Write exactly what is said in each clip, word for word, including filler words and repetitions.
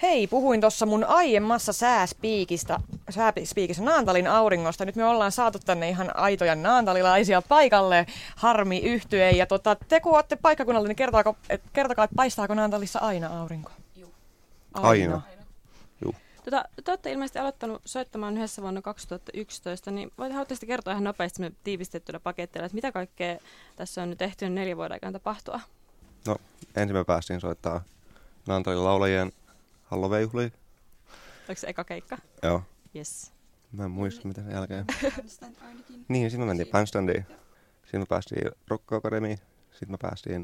Hei, puhuin tuossa mun aiemmassa sääspiikistä, sääspiikissä Naantalin auringosta. Nyt me ollaan saatu tänne ihan aitoja naantalilaisia paikalle, Harmi yhtye. Ja tota, te kun olette paikkakunnalla, niin kertokaa, et, kertokaa, että paistaako Naantalissa aina aurinko? Juu. Aina. Aina. Juu. Tota, te olette ilmeisesti aloittanut soittamaan yhdessä vuonna kaksituhattayksitoista, niin voitte kertoa ihan nopeasti me tiivistettynä paketteilla, että mitä kaikkea tässä on nyt tehty neljän vuoden aikana tapahtua? No, ensin me päästiin soittaa Naantalin laulajien Halloween-juhliin. Oliko se eka keikka? Joo. Yes. Mä en muista, mitä sen jälkeen. Handstand ainakin. Niin, sitten me mentiin bandstandiin. Sitten me päästiin Rock Academyin. Sitten me päästiin,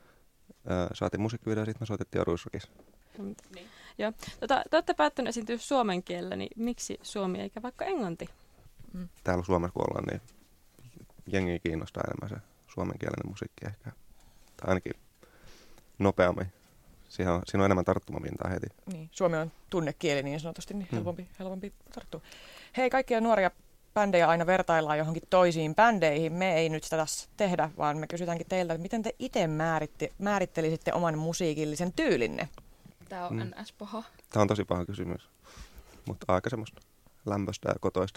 äh, saatiin musiikkivideo, sitten me soitettiin Oruisrockissa. Niin. Joo. Tota, te olette päättäneet esiintyä suomen kielellä, niin miksi suomi eikä vaikka englanti? Mm. Täällä Suomessa kun ollaan, niin jengi kiinnostaa enemmän se suomenkielinen musiikki ehkä. Tai ainakin nopeammin. Siinä on, siinä on enemmän tarttumapintaa heti. Niin, suomi on tunnekieli niin sanotusti, niin Hmm. helpompi, helpompi tarttua. Hei, kaikkia nuoria bändejä aina vertaillaan johonkin toisiin bändeihin. Me ei nyt sitä tässä tehdä, vaan me kysytäänkin teiltä, että miten te itse määritte, määrittelisitte oman musiikillisen tyylinne? Tää on Mm. N S paha. Tämä on tosi paha kysymys, mutta aika semmoista lämpöistä ja kotoista.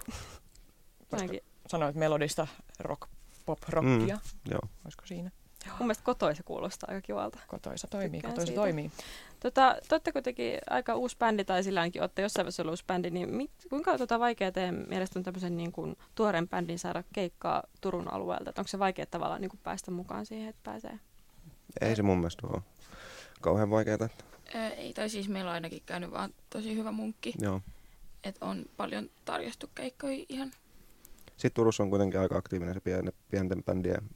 Ainakin. Sanoit melodista rock, pop, rockia. Mm, joo. Olisiko siinä? Mun mielestä kotoisa kuulostaa aika kivalta. Kotoisa toimii, Tykkään kotoisa siitä. toimii. Tota, te olette kuitenkin aika uusi bändi, tai sillä ainakin olette jossain vaiheessa ollut uusi bändi, niin mit, kuinka tota vaikea teidän mielestä on tämmöisen niin kuin tuoreen bändin saada keikkaa Turun alueelta? Et onko se vaikea tavallaan niin kuin päästä mukaan siihen, että pääsee? Ei se mun mielestä ole kauhean vaikeaa. Ää, ei, tai siis meillä on ainakin käynyt vaan tosi hyvä munkki. Joo. Että on paljon tarjostu keikkoja ihan. Sitten Turussa on kuitenkin aika aktiivinen se pienen, pienten bändien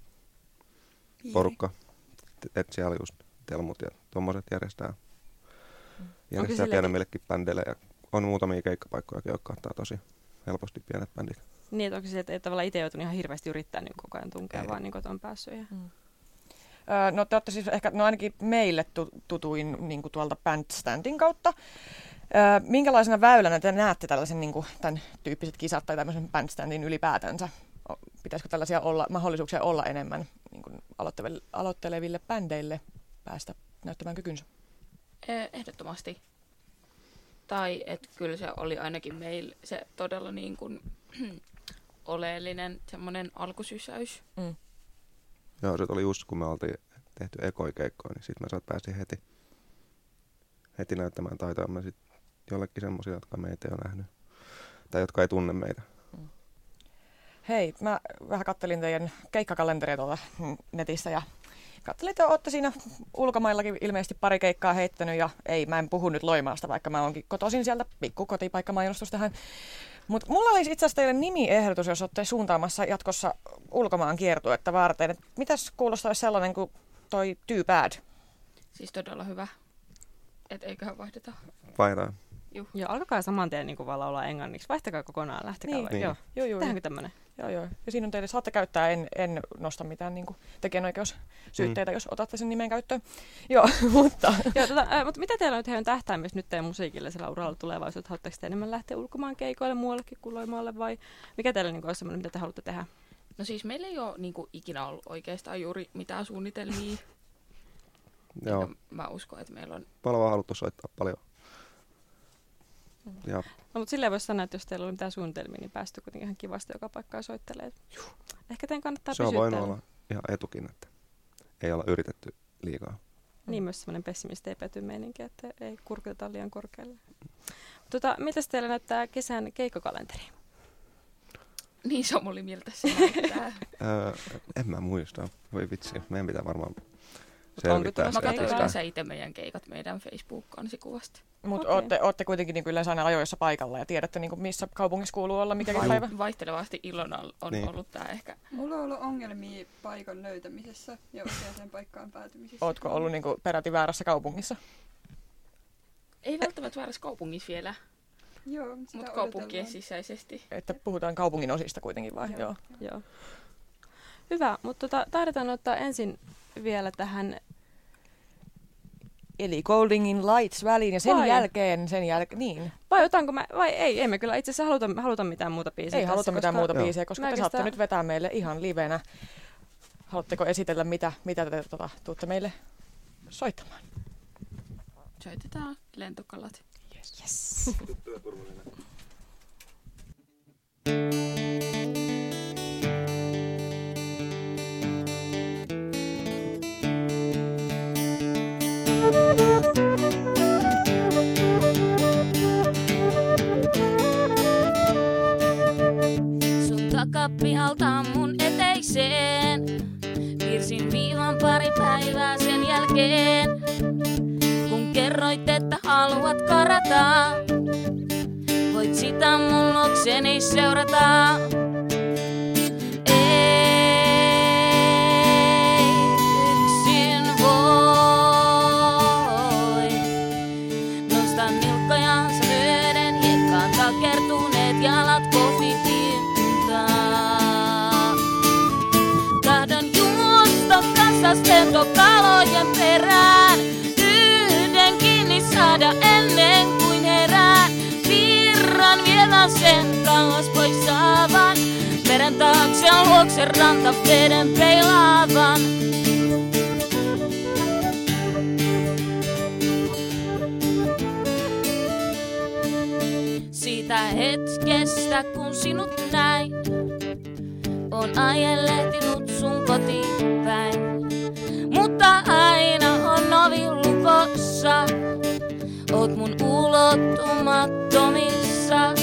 porukka. Että siellä just Telmut ja tommoset järjestää, järjestää silleen- pienemmillekin bändeille. Ja on muutamia keikkapaikkoja, jotka ottaa tosi helposti pienet bändit. Niin, että onko se, että ei tavallaan itse joutunut ihan hirveästi yrittää niin koko ajan tunkea, Ei. vaan niin kuin, että on päässyt. Ja... Mm. Öö, no te olette siis ehkä, no ainakin meille tu- tutuin niin kuin tuolta bandstandin kautta. Öö, minkälaisena väylänä te näette tällaisen niin kuin, tämän tyyppiset kisat tai tämmöisen bandstandin ylipäätänsä? O- Pitäisikö tällaisia olla, mahdollisuuksia olla enemmän niin kuin aloitteleville, aloitteleville bändeille päästä näyttämään kykynsä? Ää, ehdottomasti. Tai että kyllä se oli ainakin meillä se todella niin kuin oleellinen semmoinen alkusysäys. Mm. Joo, se oli just kun me oltiin tehty ekoikeikkoja, niin sitten me saat päästä heti, heti näyttämään taitoamme sit jollekin semmoisia, jotka meitä ei ole nähnyt. Tai jotka ei tunne meitä. Hei, mä vähän kattelin teidän keikkakalenteria tuolta netistä ja katselin, että olette siinä ulkomaillakin ilmeisesti pari keikkaa heittänyt ja ei, mä en puhu nyt Loimaasta, vaikka mä oonkin kotoisin sieltä, pikku kotipaikkamainostus tähän. Mutta mulla olisi itse asiassa teille nimiehdotus, jos olette suuntaamassa jatkossa ulkomaan kiertuetta varten. Et mitäs kuulostaisi sellainen kuin toi Too Bad? Siis todella hyvä. Et eiköhän vaihdeta. Vaihdetaan. Joo, alkakaa saman tien niin kuin vaan laulaa englanniksi. Vaihtakaa kokonaan, lähtekää. Niin. Vai- Niin. Joo, Joo, joo, tehdäänkö tämmönen? joo, joo. Ja siinä on teille, saatte käyttää, en, en nosta mitään niin tekijänoikeussyytteitä, mm. jos otatte sen nimen käyttöön. Joo, mutta... Joo, tota, äh, mutta mitä teillä on nyt heidän tähtäimessä nyt teidän musiikillisella uralla tulevaisuudessa? Haluatteko te enemmän lähteä ulkomaan keikoille muuallekin kuin Loimaalle vai mikä teillä niin olisi semmoinen, mitä te haluatte tehdä? No siis meillä ei ole niin kuin, ikinä ollut oikeastaan juuri mitään suunnitelmia. Joo, Enkä mä uskon, että meillä on... paljon on haluttu soittaa paljon. Ja No, mutta silleen voisi sanoa, että jos teillä on mitään suunnitelmia, niin päästy kuitenkin ihan kivasti joka paikkaan soittelee. Ehkä teidän kannattaa se on pysyä voinut täällä. olla ihan etukin, että ei olla yritetty liikaa. Niin myös semmoinen pessimisti ei pety meininki, että ei kurkuteta liian korkealle. Tota, mitäs teillä näyttää kesän keikkakalenteri? Niin se on mulla mieltä se näyttää. Öö, en mä muista. Voi vitsi, meidän pitää varmaan onko selvittää tuossa Mä se. katsoin keikkaa? yleensä itse meidän keikat meidän Facebook-kansikuvasta. Mutta Okei. ootte, ootte kuitenkin niin yleensä aina ajoissa paikalla ja tiedätte, niin kuin missä kaupungissa kuuluu olla mikäkin päivä. Vaihtelevasti Ilona on Niin. ollut tää ehkä. Mulla on ollut ongelmia paikan löytämisessä ja oikeaan paikkaan päätymisessä. Ootko ollut niin kuin peräti väärässä kaupungissa? Ei välttämättä väärässä kaupungissa vielä, Joo, sitä mutta kaupunkien odotellaan. sisäisesti. Että puhutaan kaupungin osista kuitenkin vai? Joo. Joo. Joo. Hyvä, mutta tota, taidetaan ottaa ensin vielä tähän. Eli Goldingin Lights väliin ja sen Vai? jälkeen, sen jälkeen, niin. Vai otanko mä, vai ei, emme kyllä itse asiassa haluta, haluta mitään muuta biisiä. Ei tässä, haluta mitään koska- muuta Joo. biisiä, koska Mä te saatte oikeastaan- nyt vetää meille ihan livenä. Haluatteko esitellä, mitä, mitä te tota, tuutte meille soittamaan? soitetaan lentokalat. Yes. yes. Sun takapihalta mun eteiseen piirsin viivan pari päivää sen jälkeen. Kun kerroit, että haluat karata, voit sitä mun luokseni seurata. Ei yksin voi nostaa nilkkojansa myöden, hiekkaan takertuneet jalat kohti pintaa. Tahdon juosta kanssas lentokalojen perään, yhden kiinni saada ennen kuin herään. Virran vievän sen kauas pois saavan, meren taakse luokse ranta veden peilaavan. Siitä hetkestä kun sinut näin, on ajelehtinut sun kotiin päin. Mutta aina on ovi lukossa, oot mun ulottumattomissa.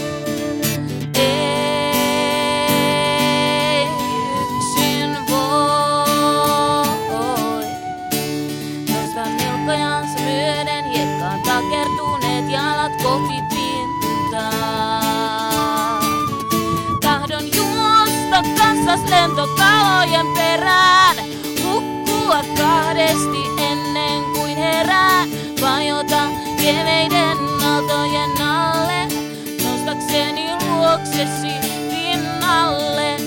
Ei yksin voi nostaa nilkkojansa myöden, hiekkaan takertuneet jalat kohti pintaa. Tahdon juosta kanssas lentokalojen perään, hukkua kahdesti ennen kuin herään. Vajota keveiden aaltojen alle, nostakseni luoksesi pinnalle.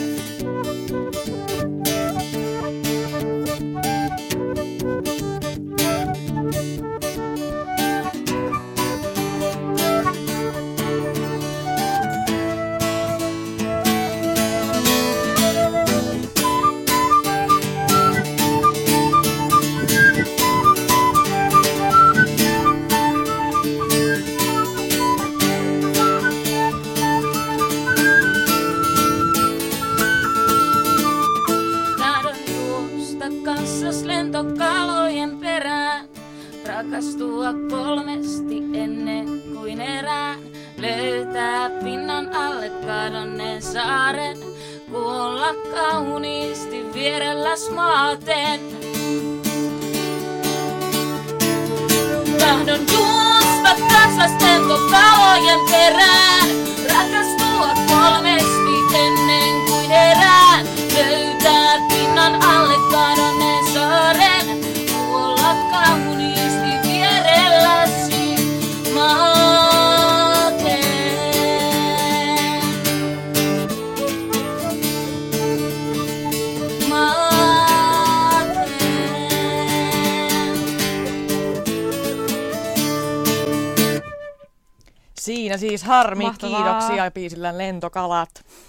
Lentokalojen perään, rakastua kolmesti ennen kuin erään. Löytää pinnan alle kadonneen saaren, kuolla kauniisti vierelläs maaten. Tahdon juosta kanssas lentokalojen perään, rakastua kolmesti ennen kuin erään. Löytää pinnan alle kadonneen saaren, kuolla kauniisti vierelläsi maaten. Maaten. Siinä siis Harmi, Mahtavaa. kiitoksia biisillä Lentokalat.